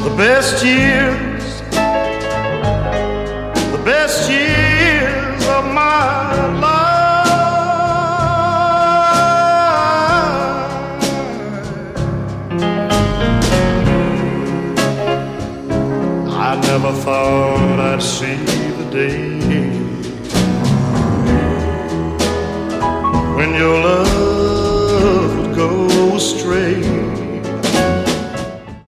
The best years of my life. I never thought I'd see the day